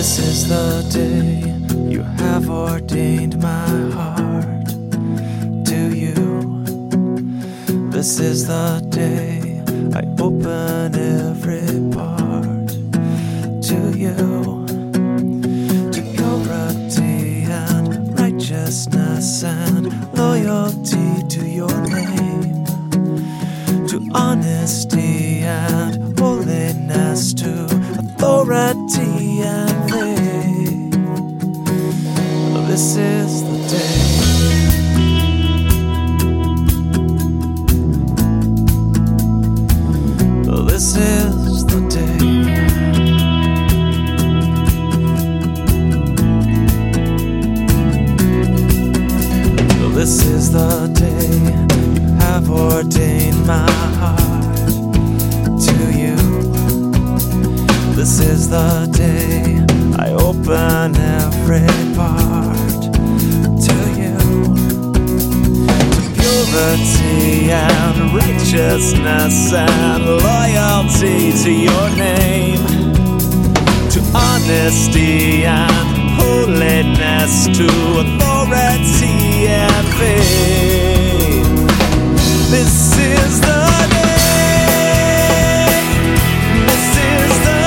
This is the day you have ordained my heart to you. This is the day I open every part to you. To purity and righteousness and loyalty to your name. To honesty and holiness, to authority and faith. This is the day. This is the day. This is the day you have ordained my heart to you. This is the day I open every part to you. To purity and righteousness and loyalty to your name. To honesty and holiness, to authority and faith. This is the day. This is the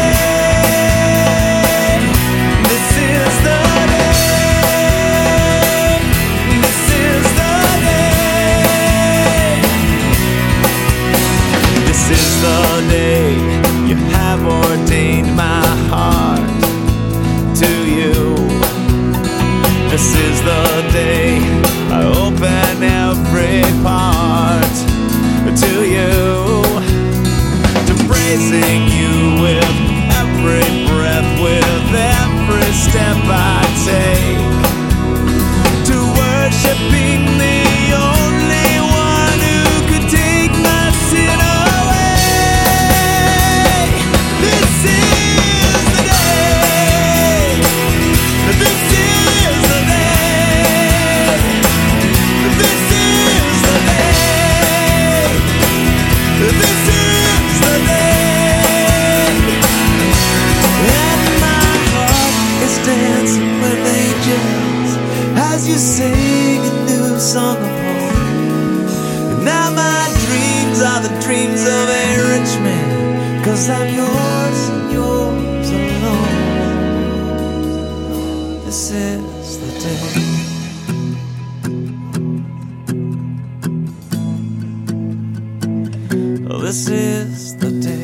day. This is the day. This is the day. This is the day you have ordained my heart to you. This is the day I open every part to you. To praising you with every breath, with every step I take. To worshiping the only one who could take my sin away. This is the day. This is the day. This is the day. This is the day. And my heart is dancing with angels as you sing a new song of hope. And now my dreams are the dreams of a rich man, 'cause I'm yours and yours alone. This is the day. This is the day.